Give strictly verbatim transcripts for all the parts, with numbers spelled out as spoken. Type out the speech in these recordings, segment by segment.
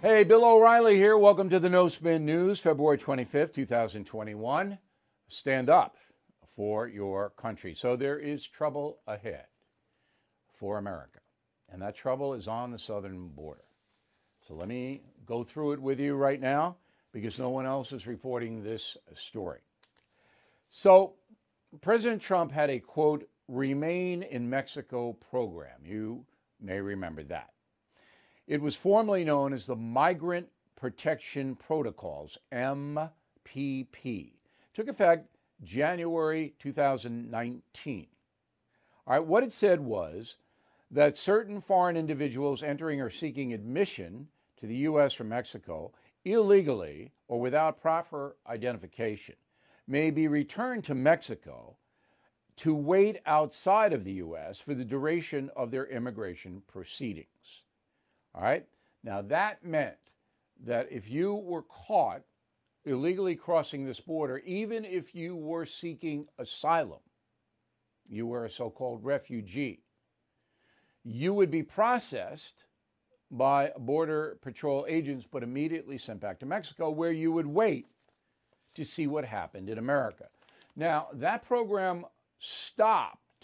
Hey, Bill O'Reilly here. Welcome to the No Spin News, February twenty-fifth, two thousand twenty-one. Stand up for your country. So there is trouble ahead for America, and that trouble is on the southern border. So let me go through it with you right now because no one else is reporting this story. So President Trump had a, quote, Remain in Mexico program. You may remember that. It was formerly known as the Migrant Protection Protocols, M P P. Took effect January two thousand nineteen. All right, what it said was that certain foreign individuals entering or seeking admission to the U S from Mexico illegally or without proper identification may be returned to Mexico to wait outside of the U S for the duration of their immigration proceedings. All right. Now, that meant that if you were caught illegally crossing this border, even if you were seeking asylum, you were a so-called refugee, you would be processed by Border Patrol agents, but immediately sent back to Mexico, where you would wait to see what happened in America. Now, that program stopped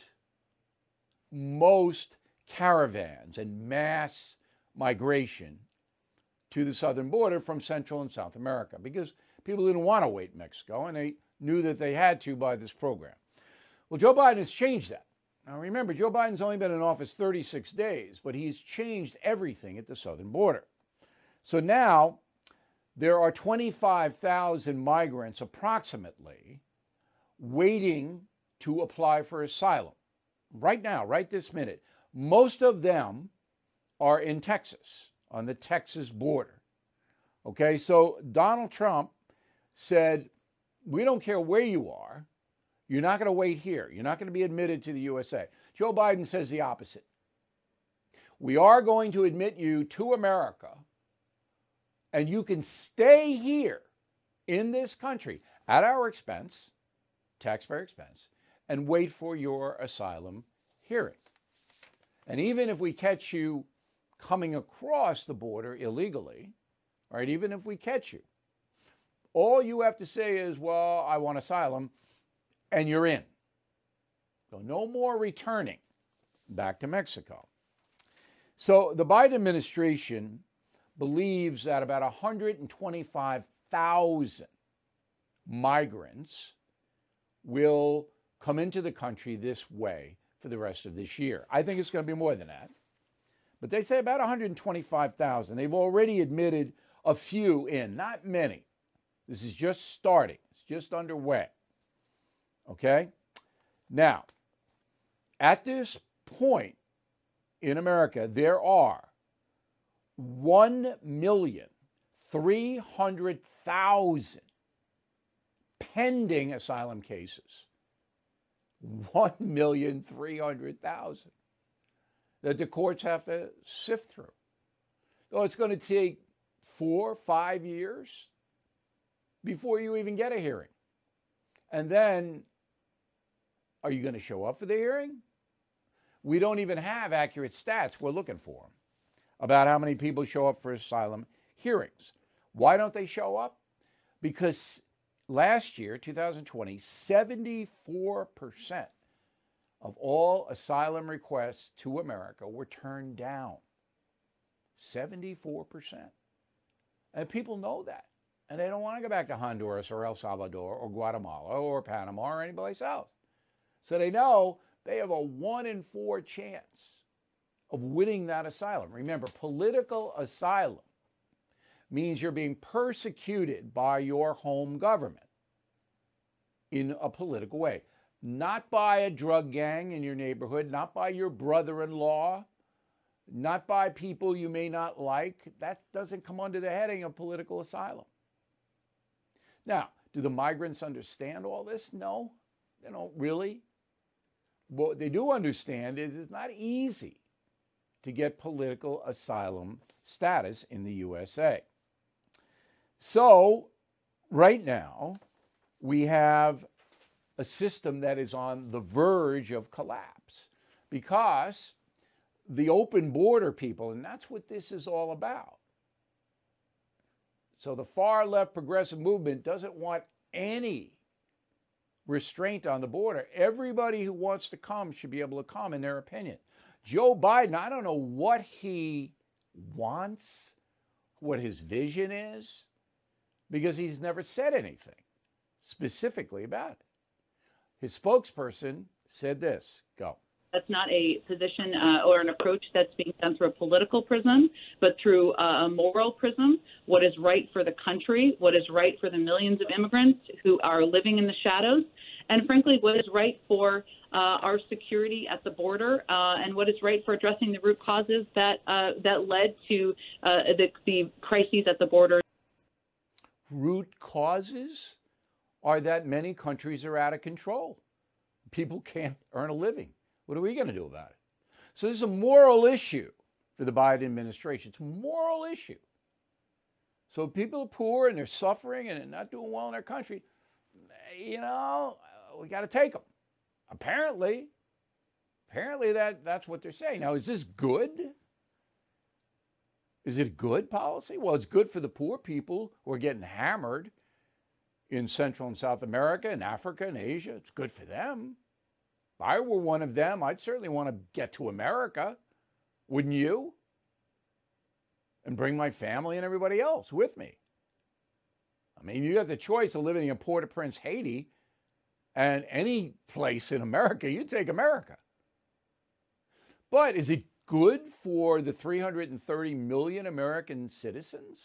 most caravans and mass migration to the southern border from Central and South America because people didn't want to wait in Mexico and they knew that they had to by this program. Well, Joe Biden has changed that. Now remember, Joe Biden's only been in office thirty-six days, but he's changed everything at the southern border. So now there are twenty-five thousand migrants approximately waiting to apply for asylum right now, right this minute. Most of them are in Texas, on the Texas border. Okay, so Donald Trump said, we don't care where you are. You're not going to wait here. You're not going to be admitted to the U S A. Joe Biden says the opposite. We are going to admit you to America, and you can stay here in this country at our expense, taxpayer expense, and wait for your asylum hearing. And even if we catch you coming across the border illegally, all right, even if we catch you, all you have to say is, well, I want asylum, and you're in. So no more returning back to Mexico. So the Biden administration believes that about one hundred twenty-five thousand migrants will come into the country this way for the rest of this year. I think it's going to be more than that. But they say about one hundred twenty-five thousand. They've already admitted a few in, not many. This is just starting. It's just underway. Okay? Now, at this point in America, there are one million three hundred thousand pending asylum cases. one million three hundred thousand. That the courts have to sift through. So it's going to take four, five years before you even get a hearing. And then, are you going to show up for the hearing? We don't even have accurate stats. We're looking for them about how many people show up for asylum hearings. Why don't they show up? Because last year, two thousand twenty, seventy-four percent of all asylum requests to America were turned down. seventy-four percent. And people know that. And they don't want to go back to Honduras or El Salvador or Guatemala or Panama or anyplace else. So they know they have a one in four chance of winning that asylum. Remember, political asylum means you're being persecuted by your home government in a political way. Not by a drug gang in your neighborhood, not by your brother-in-law, not by people you may not like. That doesn't come under the heading of political asylum. Now, do the migrants understand all this? No, they don't really. What they do understand is it's not easy to get political asylum status in the U S A. So, right now, we have a system that is on the verge of collapse because the open border people, and that's what this is all about. So the far left progressive movement doesn't want any restraint on the border. Everybody who wants to come should be able to come, in their opinion. Joe Biden, I don't know what he wants, what his vision is, because he's never said anything specifically about it. His spokesperson said this. Go. That's not a position uh, or an approach that's being done through a political prism, but through a moral prism. What is right for the country, what is right for the millions of immigrants who are living in the shadows, and frankly, what is right for uh, our security at the border, uh, and what is right for addressing the root causes that uh, that led to uh, the, the crises at the border. Root causes are that many countries are out of control. People can't earn a living. What are we going to do about it? So this is a moral issue for the Biden administration. It's a moral issue. So if people are poor and they're suffering and they're not doing well in their country, you know, we got to take them. Apparently, apparently that, that's what they're saying. Now, is this good? Is it good policy? Well, it's good for the poor people who are getting hammered in Central and South America and Africa and Asia. It's good for them. If I were one of them, I'd certainly want to get to America. Wouldn't you? And bring my family and everybody else with me. I mean, you got the choice of living in Port-au-Prince, Haiti, and any place in America. You take America. But is it good for the three hundred thirty million American citizens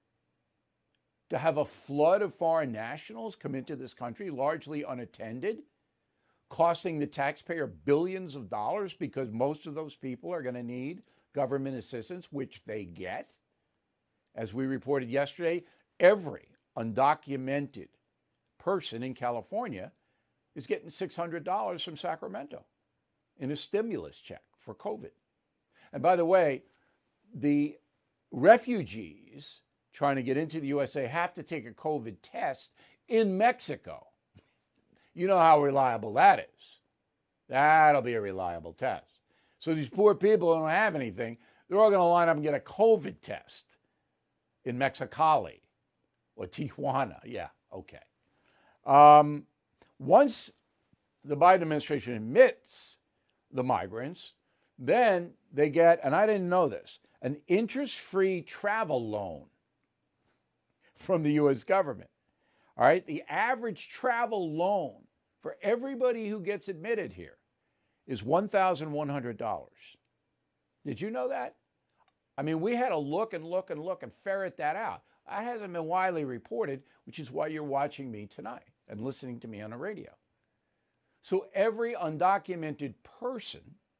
to have a flood of foreign nationals come into this country, largely unattended, costing the taxpayer billions of dollars because most of those people are going to need government assistance, which they get? As we reported yesterday, every undocumented person in California is getting six hundred dollars from Sacramento in a stimulus check for COVID. And by the way, the refugees trying to get into the U S A have to take a COVID test in Mexico. You know how reliable that is. That'll be a reliable test. So these poor people who don't have anything, they're all going to line up and get a COVID test in Mexicali or Tijuana. Yeah, okay. Um, once the Biden administration admits the migrants, then they get, and I didn't know this, an interest-free travel loan from the U S government. All right, the average travel loan for everybody who gets admitted here is one thousand one hundred dollars. Did you know that? I mean, we had to look and look and look and ferret that out. That hasn't been widely reported, which is why you're watching me tonight and listening to me on the radio. So every undocumented person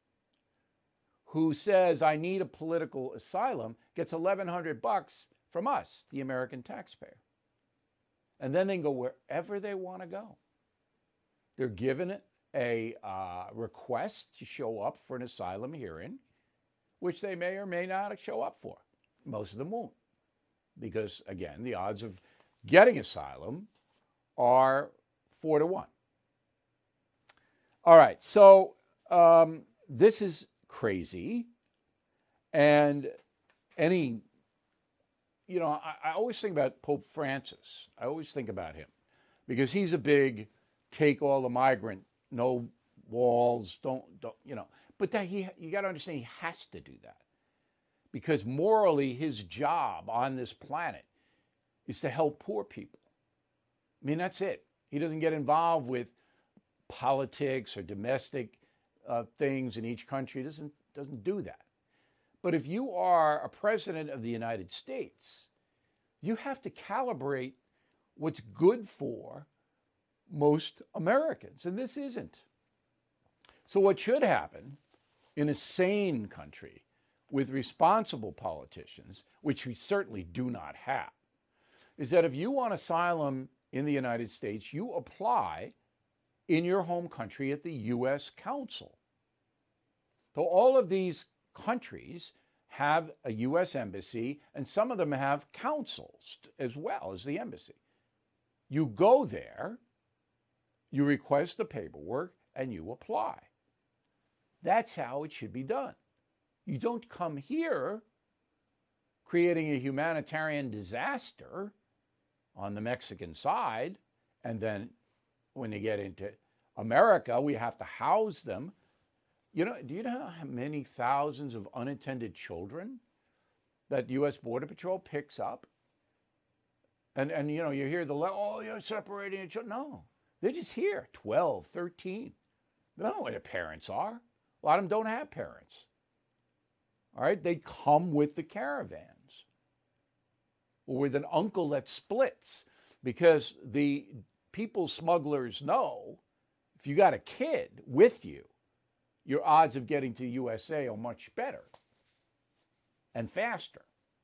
who says, I need a political asylum, gets eleven hundred bucks from us, the American taxpayer. And then they can go wherever they want to go. They're given a uh, request to show up for an asylum hearing, which they may or may not show up for. Most of them won't. Because, again, the odds of getting asylum are four to one. All right, so um, this is crazy. And any, you know, I, I always think about Pope Francis. I always think about him because he's a big take all the migrant, no walls, don't, don't you know. But that he, you got to understand he has to do that because morally his job on this planet is to help poor people. I mean, that's it. He doesn't get involved with politics or domestic uh, things in each country. He doesn't, doesn't do that. But if you are a president of the United States, you have to calibrate what's good for most Americans, and this isn't. So what should happen in a sane country with responsible politicians, which we certainly do not have, is that if you want asylum in the United States, you apply in your home country at the U S Consul. So all of these countries have a U S embassy, and some of them have consuls as well as the embassy. You go there, you request the paperwork, and you apply. That's how it should be done. You don't come here creating a humanitarian disaster on the Mexican side. And then when you get into America, we have to house them. You know, do you know how many thousands of unattended children that U S Border Patrol picks up? And, and you know, you hear the, oh, you're separating the children. No, they're just here, twelve, thirteen. They don't know where their parents are. A lot of them don't have parents. All right, they come with the caravans or with an uncle that splits, because the people smugglers know if you got a kid with you, your odds of getting to the U S A are much better and faster.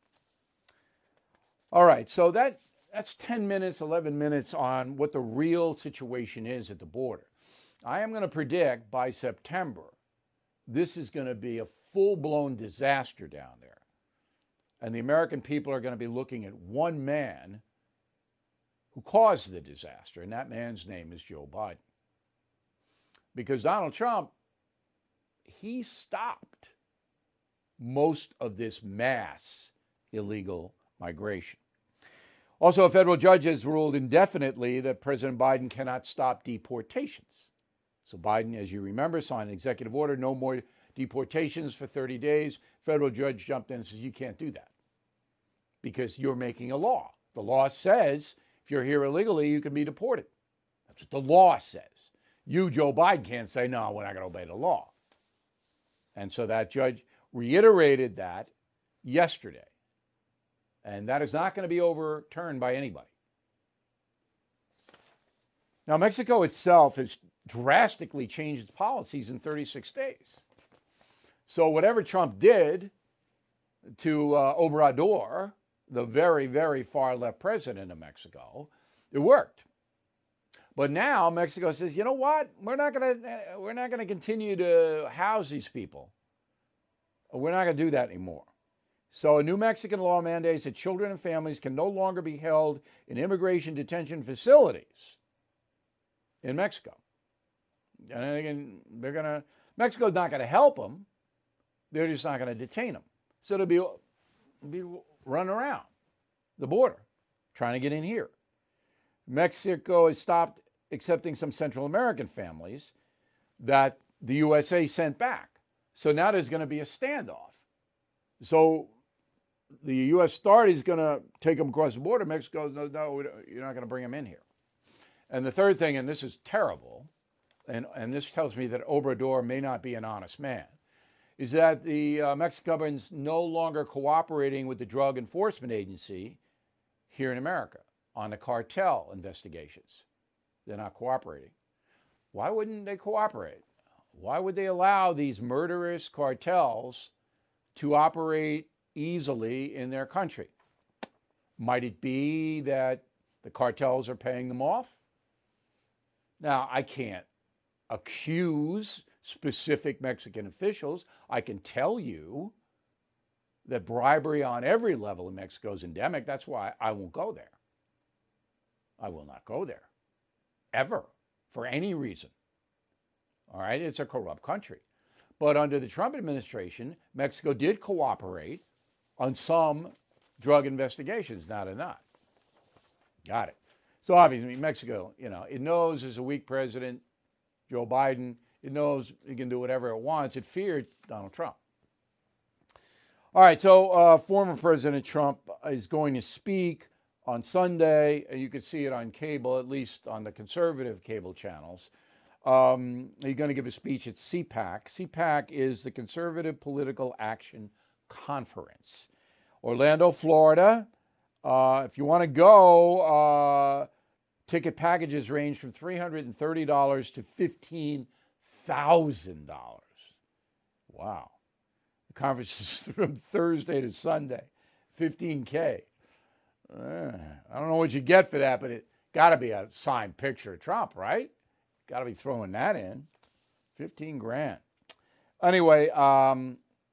All right, so that, that's ten minutes, eleven minutes on what the real situation is at the border. I am going to predict by September, this is going to be a full-blown disaster down there. And the American people are going to be looking at one man who caused the disaster, and that man's name is Joe Biden. Because Donald Trump, he stopped most of this mass illegal migration. Also, a federal judge has ruled indefinitely that President Biden cannot stop deportations. So Biden, as you remember, signed an executive order, no more deportations for thirty days. Federal judge jumped in and says, you can't do that because you're making a law. The law says if you're here illegally, you can be deported. That's what the law says. You, Joe Biden, can't say, no, we're not going to obey the law. And so that judge reiterated that yesterday. And that is not going to be overturned by anybody. Now, Mexico itself has drastically changed its policies in thirty-six days. So whatever Trump did to uh, Obrador, the very, very far left president of Mexico, it worked. But now Mexico says, you know what? We're not going to we're not going to continue to house these people. We're not going to do that anymore. So a new Mexican law mandates that children and families can no longer be held in immigration detention facilities in Mexico. And again, they're going to Mexico's not going to help them. They're just not going to detain them. So they'll be, be running around the border, trying to get in here. Mexico has stopped accepting some Central American families that the U S A sent back. So now there's going to be a standoff. So the U S authorities is going to take them across the border. Mexico goes, no, no, you're not going to bring them in here. And the third thing, and this is terrible, and, and this tells me that Obrador may not be an honest man, is that the uh, Mexican government's no longer cooperating with the Drug Enforcement Agency here in America on the cartel investigations. They're not cooperating. Why wouldn't they cooperate? Why would they allow these murderous cartels to operate easily in their country? Might it be that the cartels are paying them off? Now, I can't accuse specific Mexican officials. I can tell you that bribery on every level in Mexico is endemic. That's why I won't go there. I will not go there, ever, for any reason. All right, it's a corrupt country. But under the Trump administration, Mexico did cooperate on some drug investigations, not enough. Got it. So obviously, Mexico, you know, it knows there's a weak president, Joe Biden. It knows it can do whatever it wants. It feared Donald Trump. All right, so uh, former President Trump is going to speak on Sunday. You can see it on cable, at least on the conservative cable channels. Um, he's going to give a speech at C PAC. C PAC is the Conservative Political Action Conference. Orlando, Florida. Uh, if you want to go, uh, ticket packages range from three hundred thirty dollars to fifteen thousand dollars. Wow. The conference is from Thursday to Sunday, fifteen K. Uh, I don't know what you get for that, but it got to be a signed picture of Trump, right? Got to be throwing that in. fifteen grand. Anyway, um,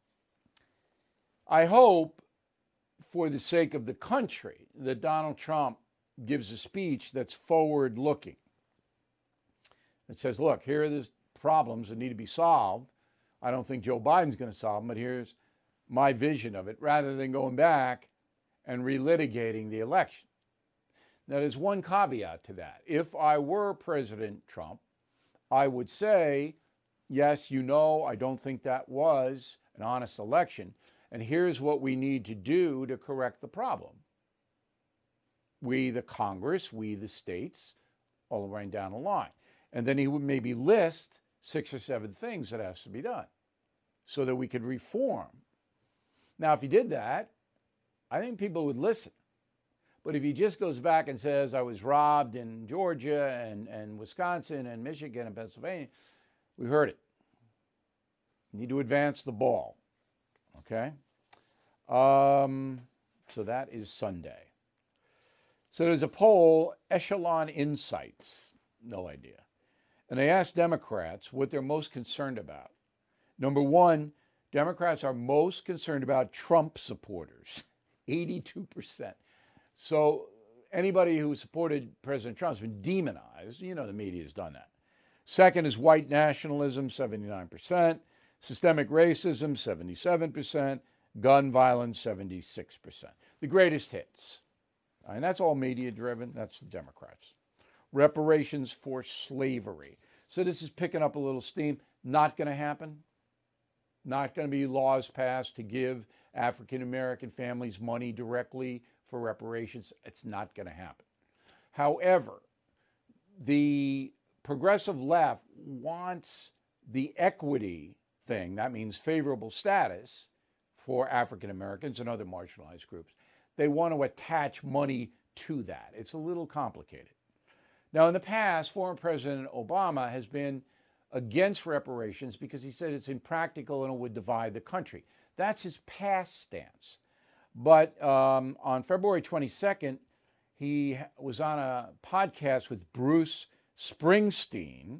I hope for the sake of the country that Donald Trump gives a speech that's forward-looking. It says, look, here are the problems that need to be solved. I don't think Joe Biden's going to solve them, but here's my vision of it rather than going back and relitigating the election. Now, there's one caveat to that. If I were President Trump, I would say, yes, you know, I don't think that was an honest election. And here's what we need to do to correct the problem. We, the Congress, we, the states, all the way down the line. And then he would maybe list six or seven things that has to be done so that we could reform. Now, if he did that, I think people would listen. But if he just goes back and says, I was robbed in Georgia and, and Wisconsin and Michigan and Pennsylvania, we heard it. You need to advance the ball, okay? Um, so that is Sunday. So there's a poll, Echelon Insights, no idea. And they asked Democrats what they're most concerned about. Number one, Democrats are most concerned about Trump supporters, eighty-two percent. So anybody who supported President Trump has been demonized. You know, the media has done that. Second is white nationalism, seventy-nine percent. Systemic racism, seventy-seven percent. Gun violence, seventy-six percent. The greatest hits. And that's all media driven. That's the Democrats. Reparations for slavery. So this is picking up a little steam. Not going to happen. Not going to be laws passed to give African American families money directly for reparations. It's not going to happen. However, the progressive left wants the equity thing. That means favorable status for African Americans and other marginalized groups. They want to attach money to that. It's a little complicated. Now, in the past, former President Obama has been against reparations because he said it's impractical and it would divide the country. That's his past stance. But um, on February twenty-second, he was on a podcast with Bruce Springsteen,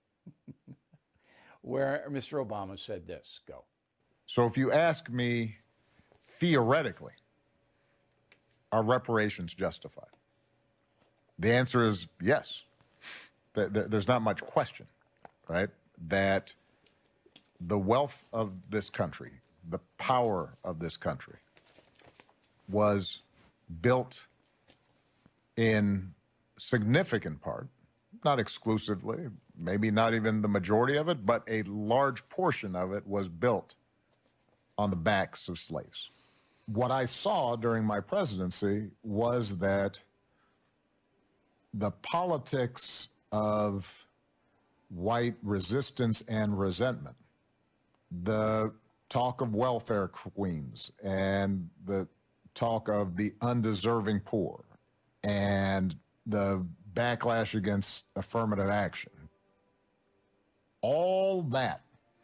where Mister Obama said this. Go. So if you ask me, theoretically, are reparations justified? The answer is yes. There's not much question, right? That the wealth of this country, the power of this country, was built in significant part, not exclusively, maybe not even the majority of it, but a large portion of it was built on the backs of slaves. What I saw during my presidency was that the politics of white resistance and resentment, the talk of welfare queens and the talk of the undeserving poor and the backlash against affirmative action, all that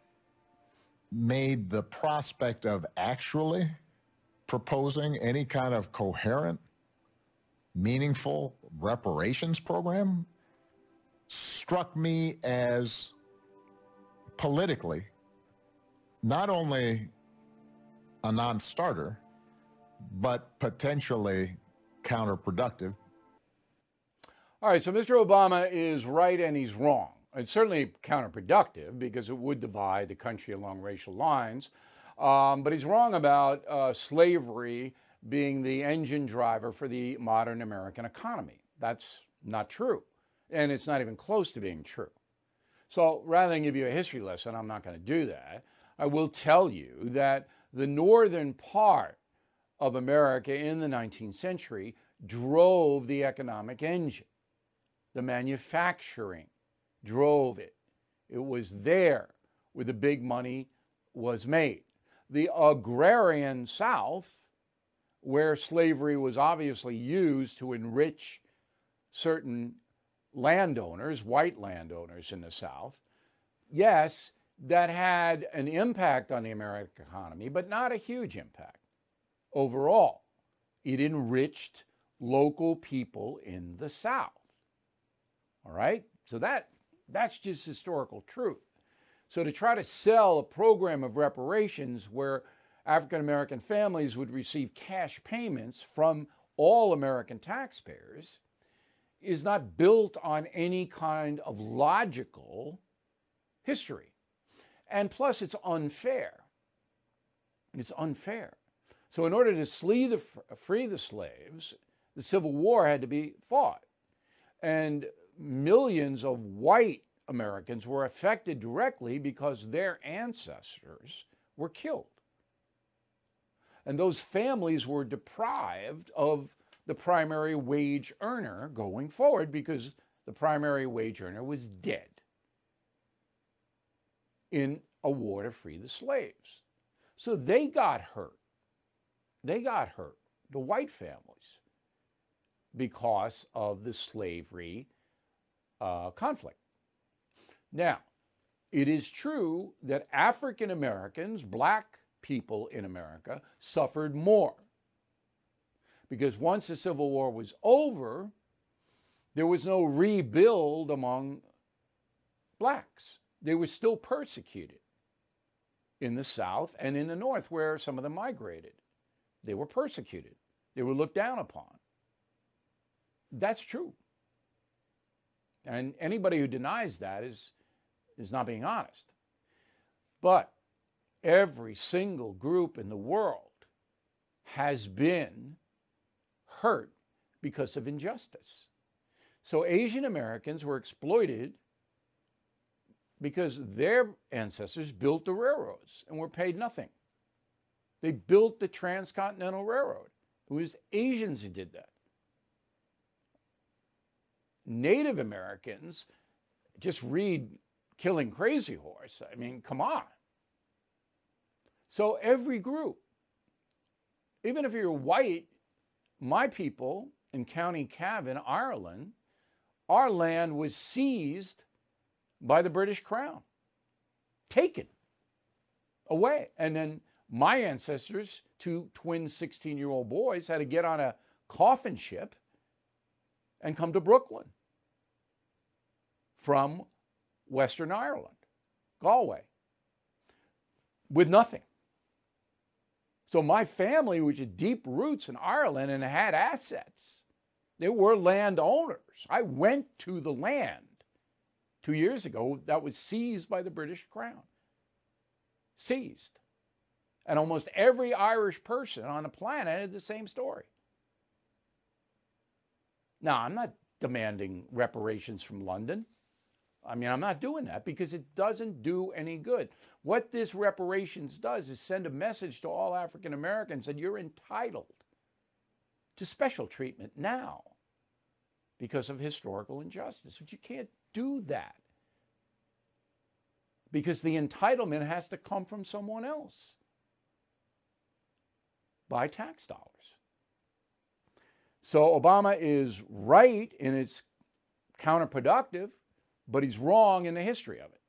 made the prospect of actually proposing any kind of coherent, meaningful reparations program struck me as politically not only a non-starter, but potentially counterproductive. All right, so Mister Obama is right and he's wrong. It's certainly counterproductive because it would divide the country along racial lines. Um, but he's wrong about uh, slavery being the engine driver for the modern American economy. That's not true. And it's not even close to being true. So rather than give you a history lesson, I'm not going to do that. I will tell you that the northern part of America in the nineteenth century drove the economic engine. The manufacturing drove it. It was there where the big money was made. The agrarian South, where slavery was obviously used to enrich certain landowners, white landowners in the South, yes, that had an impact on the American economy, but not a huge impact. Overall, it enriched local people in the South. All right? So that that's just historical truth. So to try to sell a program of reparations where African American families would receive cash payments from all American taxpayers is not built on any kind of logical history. And plus, it's unfair. It's unfair. So in order to slee the, free the slaves, the Civil War had to be fought. And millions of white Americans were affected directly because their ancestors were killed. And those families were deprived of the primary wage earner going forward because the primary wage earner was dead in a war to free the slaves. So they got hurt. They got hurt, the white families, because of the slavery uh, conflict. Now, it is true that African Americans, black people in America, suffered more. Because once the Civil War was over, there was no rebuild among blacks. They were still persecuted in the South and in the North, where some of them migrated. They were persecuted. They were looked down upon. That's true. And anybody who denies that is, is not being honest. But every single group in the world has been hurt because of injustice. So Asian Americans were exploited because their ancestors built the railroads and were paid nothing. They built the Transcontinental Railroad. It was Asians who did that. Native Americans, just read Killing Crazy Horse. I mean, come on. So every group, even if you're white, my people in County Cavan, Ireland, our land was seized by the British Crown, taken away. And then my ancestors, two twin sixteen-year-old boys, had to get on a coffin ship and come to Brooklyn from Western Ireland, Galway, with nothing. So my family, which had deep roots in Ireland and had assets, they were landowners. I went to the land two years ago that was seized by the British Crown. Seized. And almost every Irish person on the planet had the same story. Now, I'm not demanding reparations from London. I mean, I'm not doing that because it doesn't do any good. What this reparations does is send a message to all African Americans that you're entitled to special treatment now because of historical injustice. But you can't do that because the entitlement has to come from someone else by tax dollars. So Obama is right and it's counterproductive, but he's wrong in the history of it.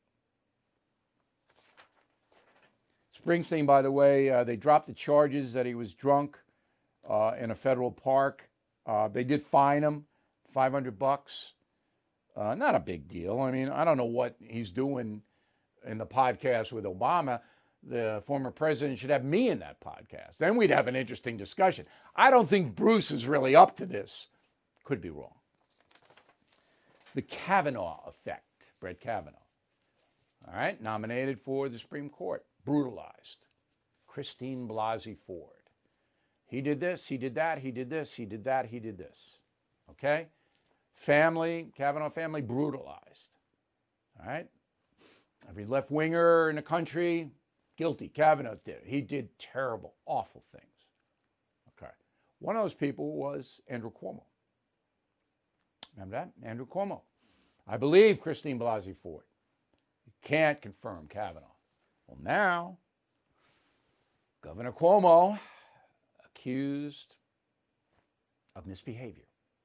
Springsteen, by the way, uh, they dropped the charges that he was drunk uh, in a federal park. Uh, they did fine him, five hundred bucks. Uh, not a big deal. I mean, I don't know what he's doing in the podcast with Obama. The former president should have me in that podcast. Then we'd have an interesting discussion. I don't think Bruce is really up to this. Could be wrong. The Kavanaugh effect, Brett Kavanaugh. All right, nominated for the Supreme Court, brutalized. Christine Blasey Ford. He did this, he did that, he did this, he did that, he did this. Okay? Family, Kavanaugh family, brutalized. All right? Every left-winger in the country, guilty. Kavanaugh did it. He did terrible, awful things. Okay. One of those people was Andrew Cuomo. Remember that? Andrew Cuomo. I believe Christine Blasey Ford. You can't confirm Kavanaugh. Well, now, Governor Cuomo accused of misbehavior.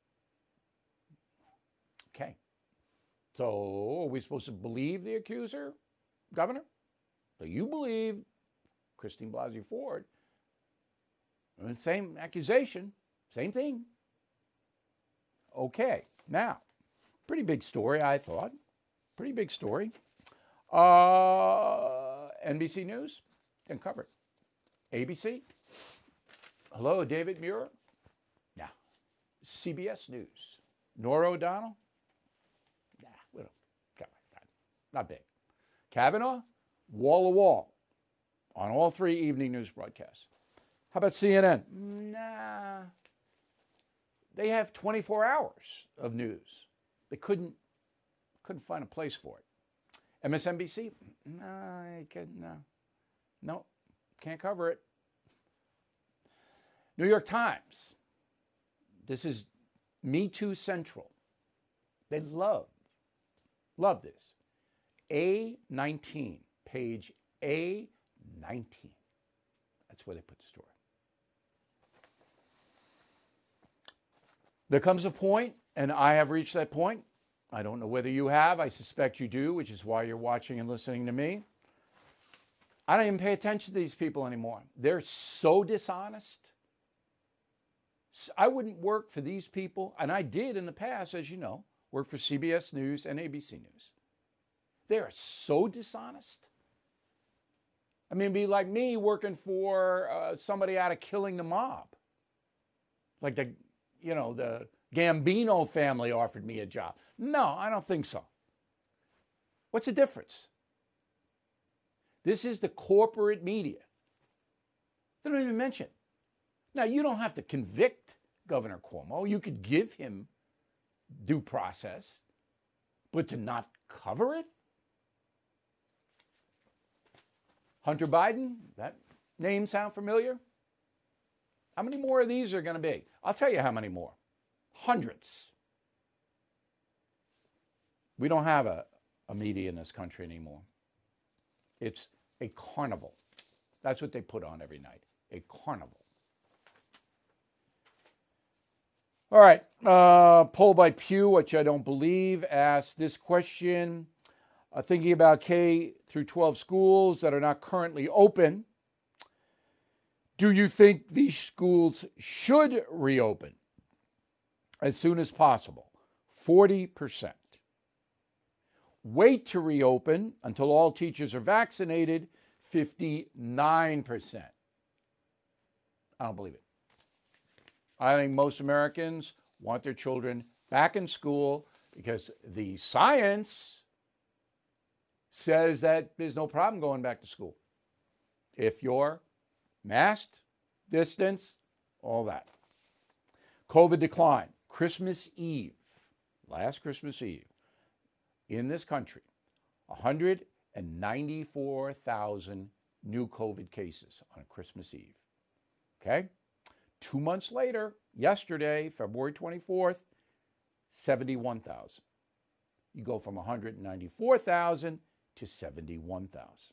Okay. So, are we supposed to believe the accuser, Governor? So you believe Christine Blasey Ford. Same accusation, same thing. Okay, now, pretty big story, I thought. Pretty big story. Uh, N B C News, didn't cover it. A B C, hello, David Muir. Yeah. C B S News, Norah O'Donnell. Nah, we don't, come on, not big. Kavanaugh, wall to wall. on all three evening news broadcasts. How about C N N? Nah. They have twenty-four hours of news. They couldn't couldn't find a place for it. M S N B C? No, I could, no. No, can't cover it. New York Times. This is Me Too Central. They love, love this. A nineteen, page A nineteen. That's where they put the story. There comes a point, and I have reached that point. I don't know whether you have. I suspect you do, which is why you're watching and listening to me. I don't even pay attention to these people anymore. They're so dishonest. I wouldn't work for these people, and I did in the past, as you know, work for C B S News and A B C News. They are so dishonest. I mean, it'd be like me working for uh, somebody out of Killing the Mob. Like the, you know, the Gambino family offered me a job. No, I don't think so. What's the difference? This is the corporate media. They don't even mention. Now, you don't have to convict Governor Cuomo. You could give him due process, but to not cover it? Hunter Biden, that name sound familiar? How many more of these are going to be? I'll tell you how many more. Hundreds. We don't have a, a media in this country anymore. It's a carnival. That's what they put on every night, a carnival. All right, uh, poll by Pew, which I don't believe, asked this question. Uh, thinking about K through twelve schools that are not currently open, do you think these schools should reopen as soon as possible? forty percent. Wait to reopen until all teachers are vaccinated, fifty-nine percent. I don't believe it. I think most Americans want their children back in school because the science says that there's no problem going back to school if you're masked, distance, all that. COVID decline. Christmas Eve, last Christmas Eve, in this country, one hundred ninety-four thousand new COVID cases on Christmas Eve. Okay? Two months later, yesterday, February twenty-fourth, seventy-one thousand. You go from one hundred ninety-four thousand to seventy-one thousand.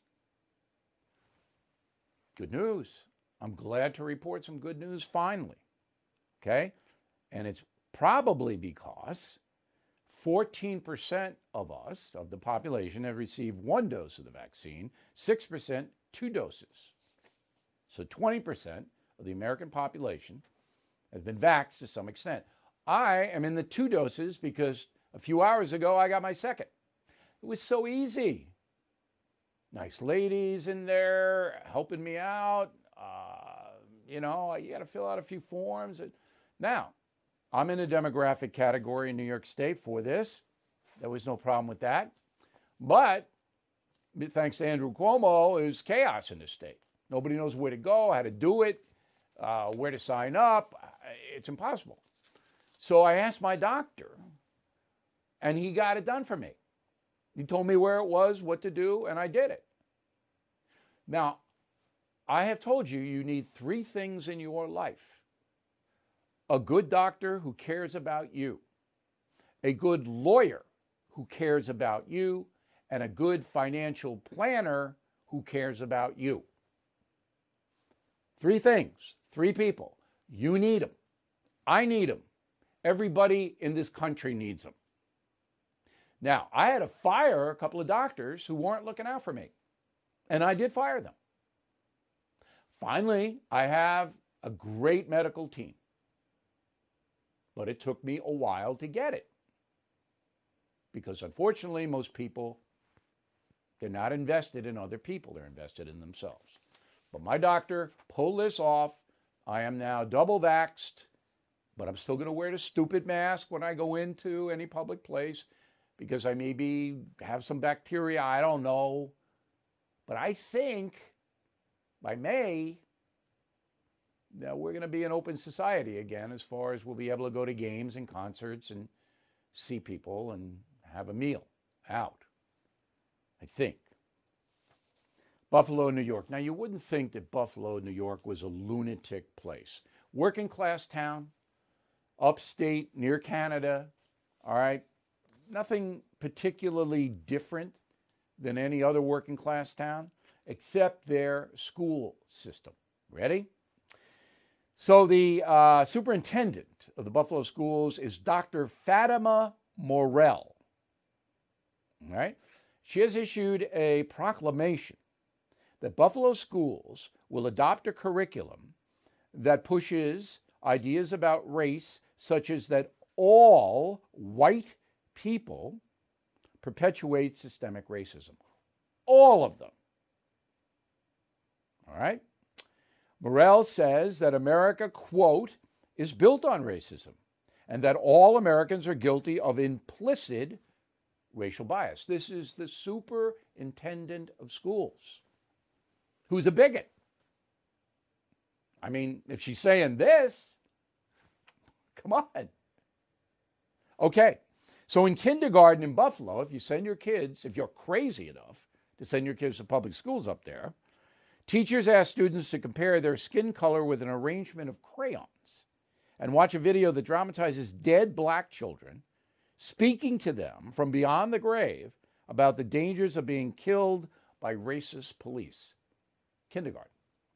Good news. I'm glad to report some good news finally. Okay? And it's probably because fourteen percent of us, of the population, have received one dose of the vaccine, six percent two doses. So twenty percent of the American population has been vaxxed to some extent. I am in the two doses because a few hours ago I got my second. It was so easy. Nice ladies in there helping me out. Uh, you know, you got to fill out a few forms. Now, I'm in a demographic category in New York State for this. There was no problem with that. But thanks to Andrew Cuomo, there's chaos in the state. Nobody knows where to go, how to do it, uh, where to sign up. It's impossible. So I asked my doctor, and he got it done for me. He told me where it was, what to do, and I did it. Now, I have told you, you need three things in your life. A good doctor who cares about you, a good lawyer who cares about you, and a good financial planner who cares about you. Three things, three people. You need them. I need them. Everybody in this country needs them. Now, I had to fire a couple of doctors who weren't looking out for me, and I did fire them. Finally, I have a great medical team, but it took me a while to get it because, unfortunately, most people, they're not invested in other people. They're invested in themselves. But my doctor pulled this off. I am now double vaxxed, but I'm still going to wear the stupid mask when I go into any public place, because I maybe have some bacteria, I don't know. But I think by May, now we're going to be an open society again, as far as we'll be able to go to games and concerts and see people and have a meal out, I think. Buffalo, New York. Now, you wouldn't think that Buffalo, New York was a lunatic place. Working class town, upstate, near Canada, all right? Nothing particularly different than any other working class town, except their school system. Ready? So the uh, superintendent of the Buffalo schools is Doctor Fatima Morell. All right? She has issued a proclamation that Buffalo schools will adopt a curriculum that pushes ideas about race, such as that all white people perpetuate systemic racism. All of them. All right? Morell says that America, quote, is built on racism, and that all Americans are guilty of implicit racial bias. This is the superintendent of schools, who's a bigot. I mean, if she's saying this, come on. Okay, so in kindergarten in Buffalo, if you send your kids, if you're crazy enough to send your kids to public schools up there, teachers ask students to compare their skin color with an arrangement of crayons and watch a video that dramatizes dead black children speaking to them from beyond the grave about the dangers of being killed by racist police. Kindergarten.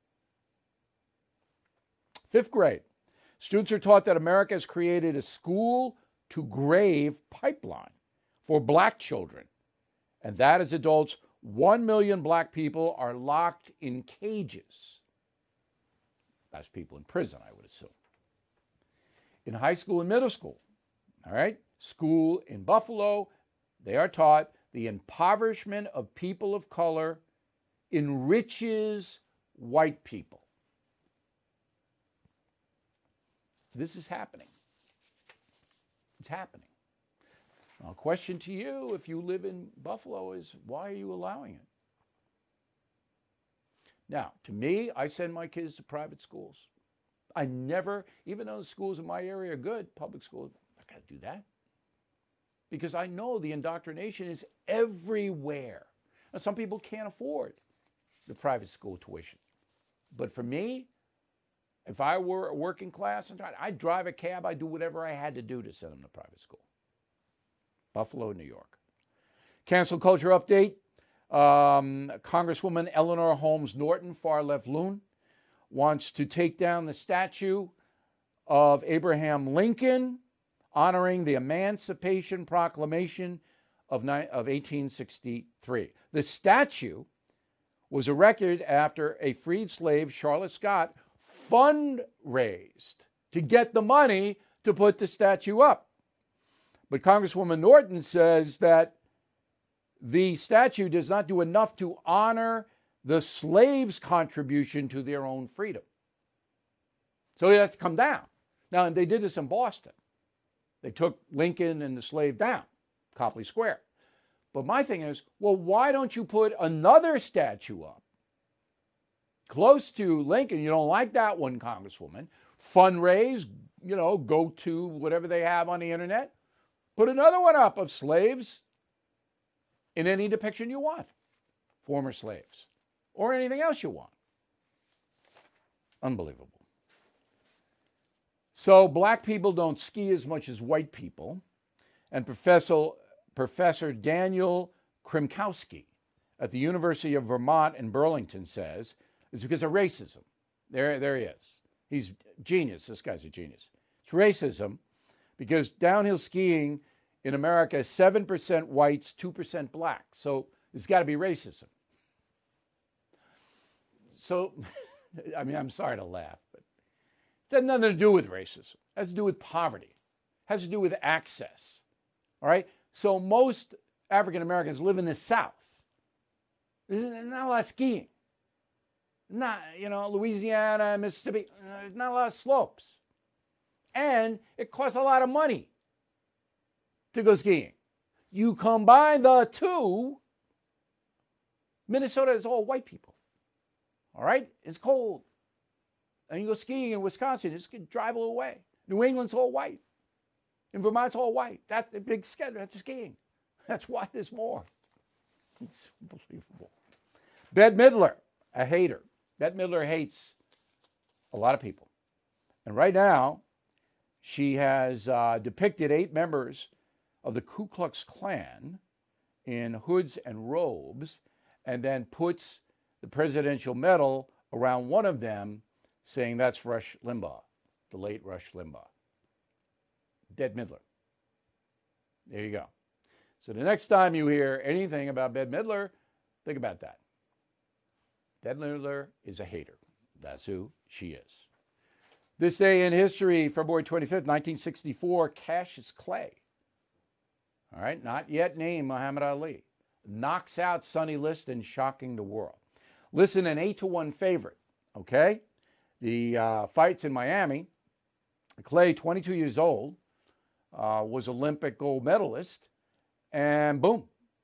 Fifth grade. Students are taught that America has created a school-to-grave pipeline for black children, and that as adults, one million black people are locked in cages. That's people in prison, I would assume. In high school and middle school, all right, school in Buffalo, they are taught the impoverishment of people of color enriches white people. This is happening. It's happening. Now, a question to you, if you live in Buffalo, is why are you allowing it? Now, to me, I send my kids to private schools. I never, even though the schools in my area are good, public schools, I got to do that. Because I know the indoctrination is everywhere. Now, some people can't afford the private school tuition. But for me, if I were a working class, I'd drive a cab, I'd do whatever I had to do to send them to private school. Buffalo, New York. Cancel culture update. Um, Congresswoman Eleanor Holmes Norton, far-left loon, wants to take down the statue of Abraham Lincoln honoring the Emancipation Proclamation of, of eighteen sixty-three. The statue was erected after a freed slave, Charlotte Scott, fundraised to get the money to put the statue up. But Congresswoman Norton says that the statue does not do enough to honor the slaves' contribution to their own freedom. So it has to come down. Now, and they did this in Boston. They took Lincoln and the slave down, Copley Square. But my thing is, well, why don't you put another statue up close to Lincoln? You don't like that one, Congresswoman. Fundraise, you know, go to whatever they have on the internet. Put another one up of slaves in any depiction you want, former slaves, or anything else you want. Unbelievable. So black people don't ski as much as white people, and Professor, Professor Daniel Krimkowski at the University of Vermont in Burlington says it's because of racism. There, there he is. He's genius. This guy's a genius. It's racism because downhill skiing in America is seven percent whites, two percent black. So there's got to be racism. So, I mean, I'm sorry to laugh, but it has nothing to do with racism. It has to do with poverty. It has to do with access. All right? So most African Americans live in the South. There's not a lot of skiing. Not, you know, Louisiana, Mississippi, there's not a lot of slopes. And it costs a lot of money to go skiing. You combine the two, Minnesota is all white people. All right? It's cold. And you go skiing in Wisconsin, just drive a little way. New England's all white. In Vermont's all white. That's the big schedule. That's skiing. That's why there's more. It's unbelievable. Bette Midler, a hater. Bette Midler hates a lot of people. And right now, she has uh, depicted eight members of the Ku Klux Klan in hoods and robes, and then puts the presidential medal around one of them, saying that's Rush Limbaugh, the late Rush Limbaugh. Bette Midler. There you go. So the next time you hear anything about Bette Midler, think about that. Bette Midler is a hater. That's who she is. This day in history, February twenty-fifth, nineteen sixty-four, Cassius Clay, all right, not yet named Muhammad Ali, knocks out Sonny Liston, shocking the world. Listen, an eight to one favorite, okay? The uh, fights in Miami, Clay, twenty-two years old, uh, was Olympic gold medalist, and boom.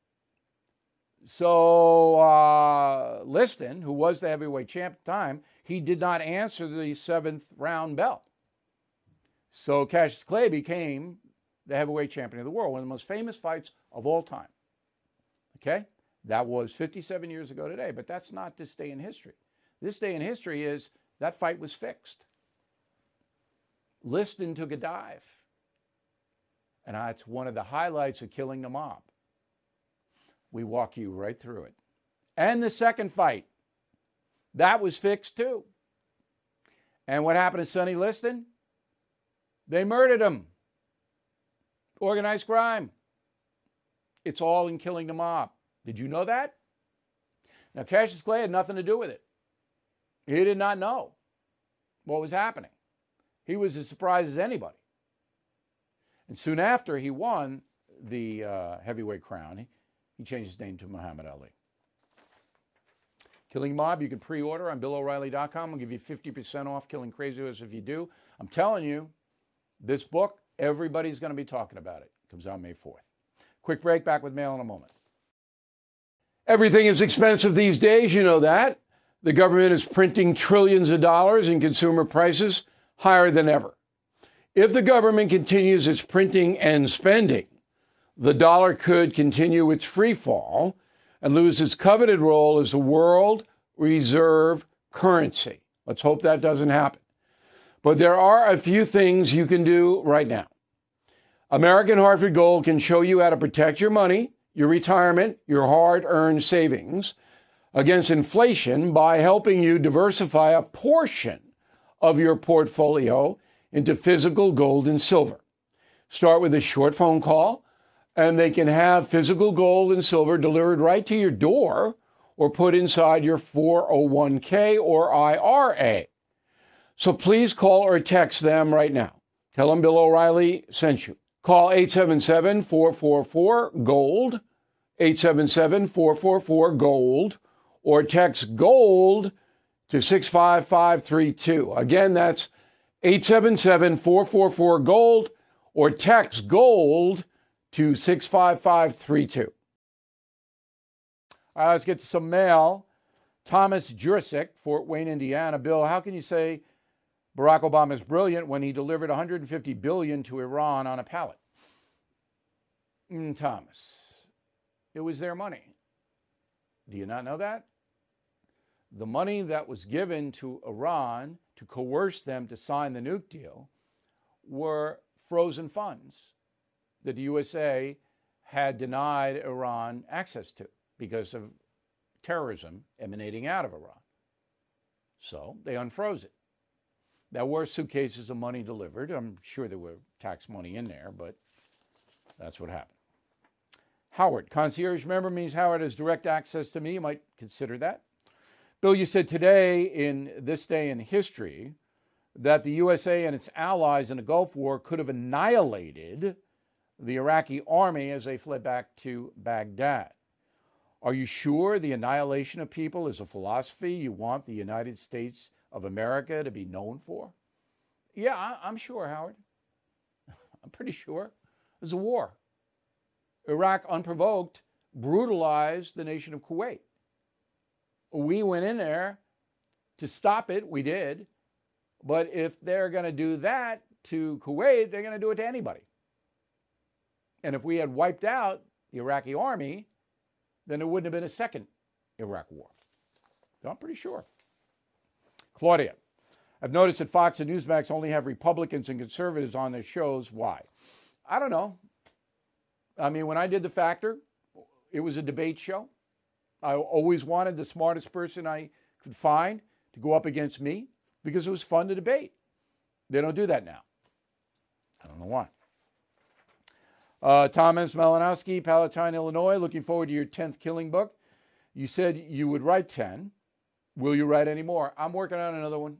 So uh, Liston, who was the heavyweight champ at the time, he did not answer the seventh round bell. So Cassius Clay became the heavyweight champion of the world, one of the most famous fights of all time. Okay? That was fifty-seven years ago today, but that's not this day in history. This day in history is that fight was fixed. Liston took a dive. And that's one of the highlights of Killing the Mob. We walk you right through it. And the second fight, that was fixed too. And what happened to Sonny Liston? They murdered him. Organized crime. It's all in Killing the Mob. Did you know that? Now, Cassius Clay had nothing to do with it. He did not know what was happening. He was as surprised as anybody. And soon after he won the uh, heavyweight crown, he, he changed his name to Muhammad Ali. Killing Mob, you can pre-order on Bill O'Reilly dot com. I'll give you fifty percent off Killing Crazy Horse if you do. I'm telling you, this book, everybody's going to be talking about it. It comes out May fourth. Quick break, back with Mail in a moment. Everything is expensive these days, you know that. The government is printing trillions of dollars and consumer prices higher than ever. If the government continues its printing and spending, the dollar could continue its free fall and lose its coveted role as the world reserve currency. Let's hope that doesn't happen. But there are a few things you can do right now. American Hartford Gold can show you how to protect your money, your retirement, your hard-earned savings against inflation by helping you diversify a portion of your portfolio into physical gold and silver. Start with a short phone call, and they can have physical gold and silver delivered right to your door or put inside your four oh one k or I R A. So please call or text them right now. Tell them Bill O'Reilly sent you. Call eight seven seven, four four four, GOLD, eight seven seven, four four four, GOLD, or text GOLD to six five five three two. Again, that's eight seven seven, four four four, GOLD, or text GOLD to six five five three two. All right, let's get to some mail. Thomas Jursic, Fort Wayne, Indiana. Bill, how can you say Barack Obama is brilliant when he delivered one hundred fifty billion dollars to Iran on a pallet? Mm, Thomas, it was their money. Do you not know that? The money that was given to Iran to coerce them to sign the nuke deal were frozen funds that the U S A had denied Iran access to because of terrorism emanating out of Iran. So they unfroze it. There were suitcases of money delivered. I'm sure there were tax money in there, but that's what happened. Howard, concierge member means Howard has direct access to me. You might consider that. Bill, you said today in this day in history that the U S A and its allies in the Gulf War could have annihilated the Iraqi army as they fled back to Baghdad. Are you sure the annihilation of people is a philosophy you want the United States of America to be known for? Yeah, I, I'm sure, Howard. I'm pretty sure. It was a war. Iraq, unprovoked, brutalized the nation of Kuwait. We went in there to stop it, we did. But if they're going to do that to Kuwait, they're going to do it to anybody. And if we had wiped out the Iraqi army, then there wouldn't have been a second Iraq war. So I'm pretty sure. Claudia, I've noticed that Fox and Newsmax only have Republicans and conservatives on their shows. Why? I don't know. I mean, when I did The Factor, it was a debate show. I always wanted the smartest person I could find to go up against me because it was fun to debate. They don't do that now. I don't know why. Uh, Thomas Malinowski, Palatine, Illinois, looking forward to your tenth killing book. You said you would write ten. Will you write any more? I'm working on another one.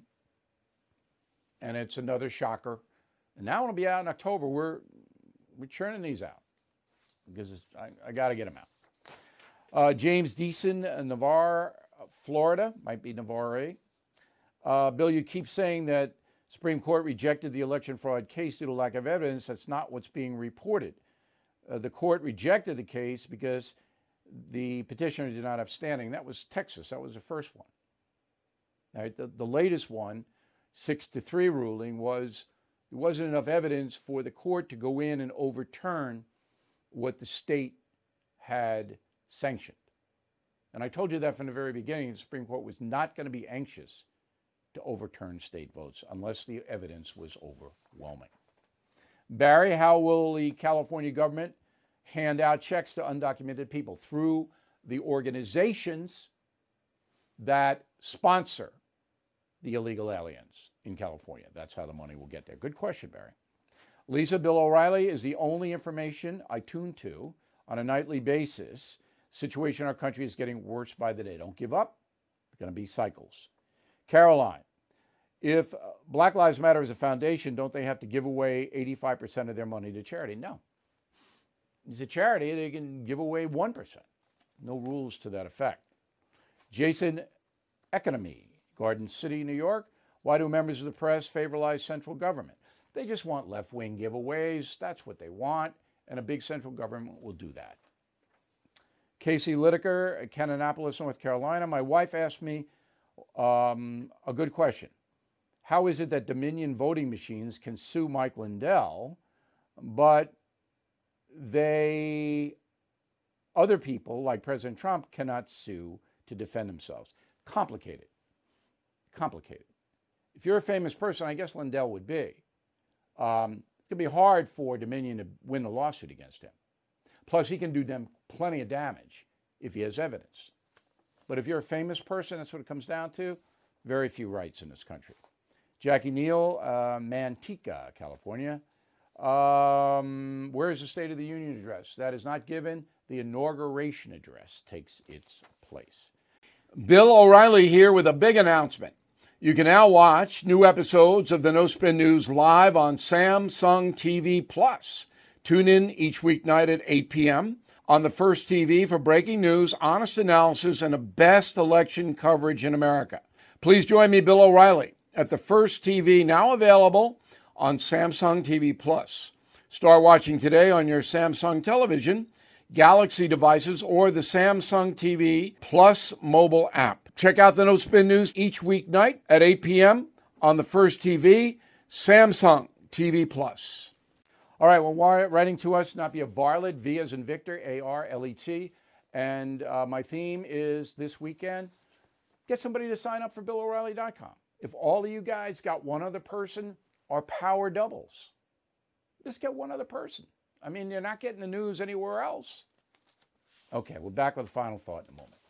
And it's another shocker. And now it'll be out in October. We're, we're churning these out because it's, I, I got to get them out. Uh, James Deason, uh, Navarre, Florida, might be Navarre. Uh, Bill, you keep saying that Supreme Court rejected the election fraud case due to lack of evidence. That's not what's being reported. Uh, the court rejected the case because the petitioner did not have standing. That was Texas. That was the first one. Right? The, the latest one, six to three ruling, was there wasn't enough evidence for the court to go in and overturn what the state had sanctioned. And I told you that from the very beginning. The Supreme Court was not going to be anxious to overturn state votes unless the evidence was overwhelming. Barry, how will the California government hand out checks to undocumented people? Through the organizations that sponsor the illegal aliens in California. That's how the money will get there. Good question, Barry. Lisa, Bill O'Reilly is the only information I tune to on a nightly basis. The situation in our country is getting worse by the day. Don't give up. It's going to be cycles. Caroline, if Black Lives Matter is a foundation, don't they have to give away eighty-five percent of their money to charity? No. It's a charity. They can give away one percent. No rules to that effect. Jason Economy, Garden City, New York. Why do members of the press favorize central government? They just want left-wing giveaways. That's what they want, and a big central government will do that. Casey Lideker, Cannonapolis, North Carolina. My wife asked me um, a good question. How is it that Dominion voting machines can sue Mike Lindell, but they, other people like President Trump, cannot sue to defend themselves? Complicated. Complicated. If you're a famous person, I guess Lindell would be. Um, it's going to be hard for Dominion to win a lawsuit against him. Plus, he can do them plenty of damage if he has evidence. But if you're a famous person, that's what it comes down to. Very few rights in this country. Jackie Neal, uh, Manteca, California. Um, where is the State of the Union address? That is not given. The inauguration address takes its place. Bill O'Reilly here with a big announcement. You can now watch new episodes of the No Spin News live on Samsung T V Plus. Tune in each weeknight at eight p.m. on the First T V for breaking news, honest analysis, and the best election coverage in America. Please join me, Bill O'Reilly, at the First T V, now available on Samsung T V Plus. Start watching today on your Samsung television, Galaxy devices, or the Samsung T V Plus mobile app. Check out the No Spin News each weeknight at eight p.m. on the First T V, Samsung T V Plus. All right, well, writing to us, not be a varlet, V as in Victor, A R L E T. And uh, my theme is this weekend, get somebody to sign up for Bill O'Reilly dot com. If all of you guys got one other person, our power doubles. Just get one other person. I mean, you're not getting the news anywhere else. Okay, we're back with a final thought in a moment.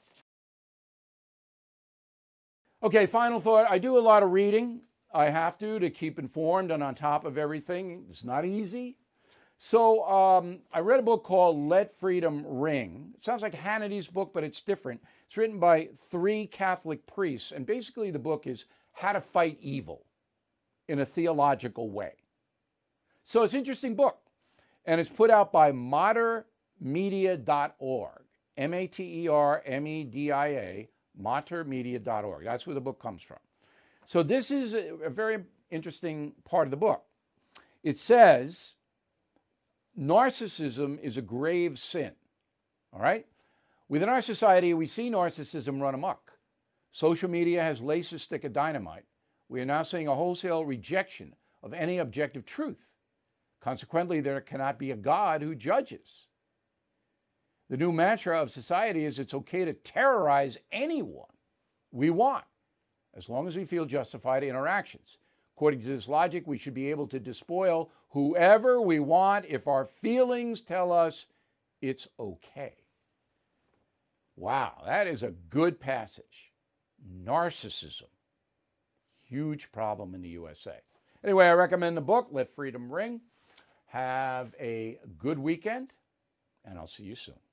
Okay, final thought. I do a lot of reading. I have to to keep informed and on top of everything. It's not easy. So um, I read a book called Let Freedom Ring. It sounds like Hannity's book, but it's different. It's written by three Catholic priests. And basically the book is how to fight evil in a theological way. So it's an interesting book. And it's put out by mater media dot org. M A T E R M E D I A, mater media dot org. That's where the book comes from. So this is a, a very interesting part of the book. It says, narcissism is a grave sin. All right? Within our society, we see narcissism run amok. Social media has laced a stick of dynamite. We are now seeing a wholesale rejection of any objective truth. Consequently, there cannot be a God who judges. The new mantra of society is it's okay to terrorize anyone we want, as long as we feel justified in our actions. According to this logic, we should be able to despoil whoever we want if our feelings tell us it's okay. Wow, that is a good passage. Narcissism. Huge problem in the U S A. Anyway, I recommend the book, Let Freedom Ring. Have a good weekend, and I'll see you soon.